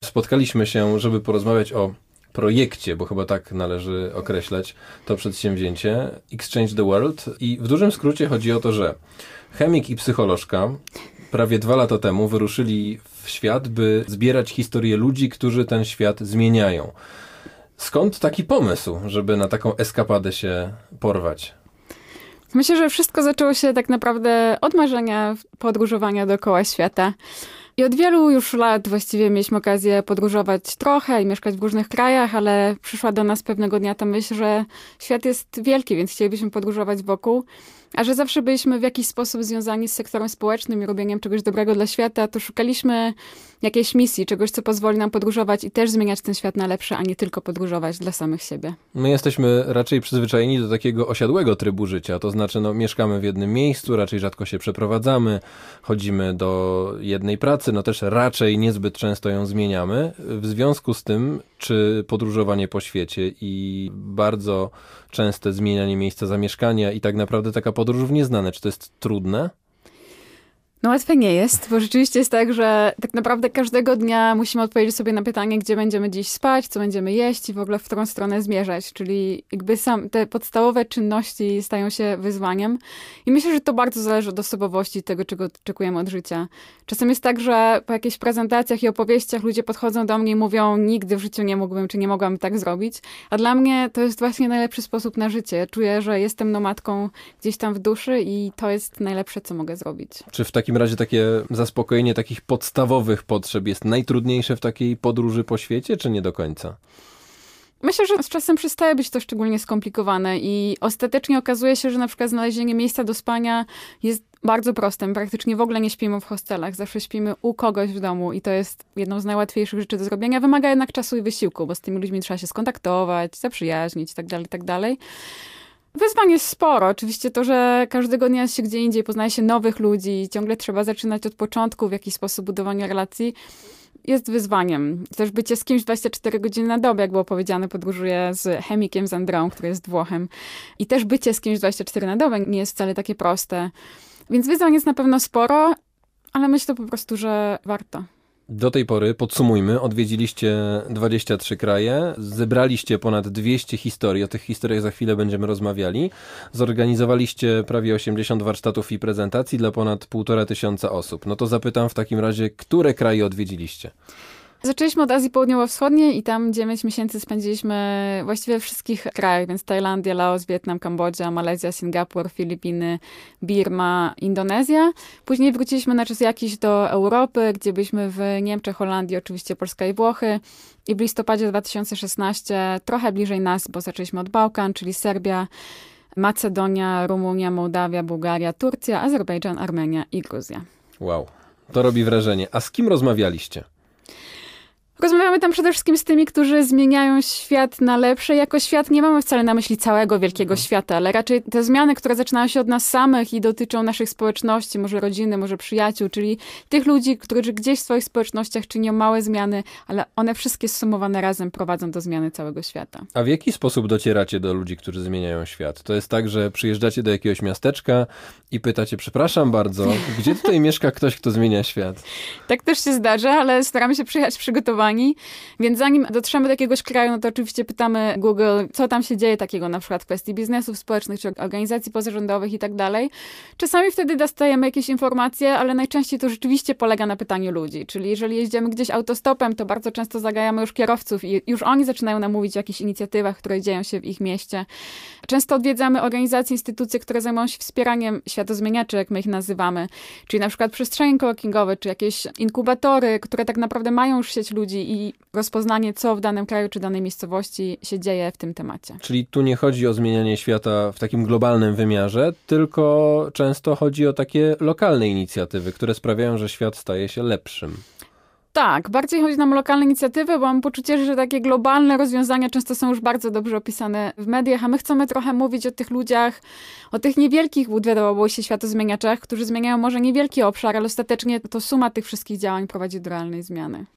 spotkaliśmy się, żeby porozmawiać o projekcie, bo chyba tak należy określać to przedsięwzięcie, Exchange the World. I w dużym skrócie chodzi o to, że chemik i psycholożka prawie 2 lata temu wyruszyli w świat, by zbierać historie ludzi, którzy ten świat zmieniają. Skąd taki pomysł, żeby na taką eskapadę się porwać? Myślę, że wszystko zaczęło się tak naprawdę od marzenia podróżowania dookoła świata. I od wielu już lat właściwie mieliśmy okazję podróżować trochę i mieszkać w różnych krajach, ale przyszła do nas pewnego dnia ta myśl, że świat jest wielki, więc chcielibyśmy podróżować wokół. A że zawsze byliśmy w jakiś sposób związani z sektorem społecznym i robieniem czegoś dobrego dla świata, to szukaliśmy jakiejś misji, czegoś, co pozwoli nam podróżować i też zmieniać ten świat na lepsze, a nie tylko podróżować dla samych siebie. My jesteśmy raczej przyzwyczajeni do takiego osiadłego trybu życia, to znaczy mieszkamy w jednym miejscu, raczej rzadko się przeprowadzamy, chodzimy do jednej pracy, też raczej niezbyt często ją zmieniamy. W związku z tym, czy podróżowanie po świecie i bardzo częste zmienianie miejsca zamieszkania i tak naprawdę taka podróż w nieznane, czy to jest trudne? No łatwe nie jest, bo rzeczywiście jest tak, że tak naprawdę każdego dnia musimy odpowiedzieć sobie na pytanie, gdzie będziemy dziś spać, co będziemy jeść i w ogóle w którą stronę zmierzać. Czyli jakby te podstawowe czynności stają się wyzwaniem. I myślę, że to bardzo zależy od osobowości tego, czego oczekujemy od życia. Czasem jest tak, że po jakichś prezentacjach i opowieściach ludzie podchodzą do mnie i mówią, nigdy w życiu nie mógłbym, czy nie mogłam tak zrobić. A dla mnie to jest właśnie najlepszy sposób na życie. Czuję, że jestem nomadką gdzieś tam w duszy i to jest najlepsze, co mogę zrobić. Czy w takim razie takie zaspokojenie takich podstawowych potrzeb jest najtrudniejsze w takiej podróży po świecie, czy nie do końca? Myślę, że z czasem przestaje być to szczególnie skomplikowane i ostatecznie okazuje się, że na przykład znalezienie miejsca do spania jest bardzo proste. My praktycznie w ogóle nie śpimy w hostelach, zawsze śpimy u kogoś w domu i to jest jedną z najłatwiejszych rzeczy do zrobienia. Wymaga jednak czasu i wysiłku, bo z tymi ludźmi trzeba się skontaktować, zaprzyjaźnić itd., itd. Wyzwań jest sporo. Oczywiście to, że każdego dnia się gdzie indziej poznaje się nowych ludzi, ciągle trzeba zaczynać od początku w jakiś sposób budowania relacji, jest wyzwaniem. Też bycie z kimś 24 godziny na dobę, jak było powiedziane, podróżuję z chemikiem z Andreą, który jest Włochem. I też bycie z kimś 24 na dobę nie jest wcale takie proste. Więc wyzwań jest na pewno sporo, ale myślę po prostu, że warto. Do tej pory, podsumujmy, odwiedziliście 23 kraje, zebraliście ponad 200 historii, o tych historiach za chwilę będziemy rozmawiali, zorganizowaliście prawie 80 warsztatów i prezentacji dla ponad 1500 osób. No to zapytam w takim razie, które kraje odwiedziliście? Zaczęliśmy od Azji Południowo-Wschodniej i tam 9 miesięcy spędziliśmy właściwie we wszystkich krajach, więc Tajlandia, Laos, Wietnam, Kambodża, Malezja, Singapur, Filipiny, Birma, Indonezja. Później wróciliśmy na czas jakiś do Europy, gdzie byliśmy w Niemczech, Holandii, oczywiście Polska i Włochy. I w listopadzie 2016 trochę bliżej nas, bo zaczęliśmy od Bałkan, czyli Serbia, Macedonia, Rumunia, Mołdawia, Bułgaria, Turcja, Azerbejdżan, Armenia i Gruzja. Wow, to robi wrażenie. A z kim rozmawialiście? Rozmawiamy tam przede wszystkim z tymi, którzy zmieniają świat na lepsze. Jako świat nie mamy wcale na myśli całego wielkiego świata, ale raczej te zmiany, które zaczynają się od nas samych i dotyczą naszych społeczności, może rodziny, może przyjaciół, czyli tych ludzi, którzy gdzieś w swoich społecznościach czynią małe zmiany, ale one wszystkie zsumowane razem prowadzą do zmiany całego świata. A w jaki sposób docieracie do ludzi, którzy zmieniają świat? To jest tak, że przyjeżdżacie do jakiegoś miasteczka i pytacie, przepraszam bardzo, gdzie tutaj mieszka ktoś, kto zmienia świat? Tak też się zdarza, ale staramy się przyjechać przygotowani. Więc zanim dotrzemy do jakiegoś kraju, no to oczywiście pytamy Google, co tam się dzieje takiego na przykład w kwestii biznesów społecznych, czy organizacji pozarządowych i tak dalej. Czasami wtedy dostajemy jakieś informacje, ale najczęściej to rzeczywiście polega na pytaniu ludzi. Czyli jeżeli jeździmy gdzieś autostopem, to bardzo często zagajamy już kierowców i już oni zaczynają nam mówić o jakichś inicjatywach, które dzieją się w ich mieście. Często odwiedzamy organizacje, instytucje, które zajmują się wspieraniem światozmieniaczy, jak my ich nazywamy. Czyli na przykład przestrzenie coworkingowe, czy jakieś inkubatory, które tak naprawdę mają już sieć ludzi i rozpoznanie, co w danym kraju czy danej miejscowości się dzieje w tym temacie. Czyli tu nie chodzi o zmienianie świata w takim globalnym wymiarze, tylko często chodzi o takie lokalne inicjatywy, które sprawiają, że świat staje się lepszym. Tak, bardziej chodzi nam o lokalne inicjatywy, bo mam poczucie, że takie globalne rozwiązania często są już bardzo dobrze opisane w mediach, a my chcemy trochę mówić o tych ludziach, o tych niewielkich, wydawało się, światozmieniaczach, którzy zmieniają może niewielki obszar, ale ostatecznie to suma tych wszystkich działań prowadzi do realnej zmiany.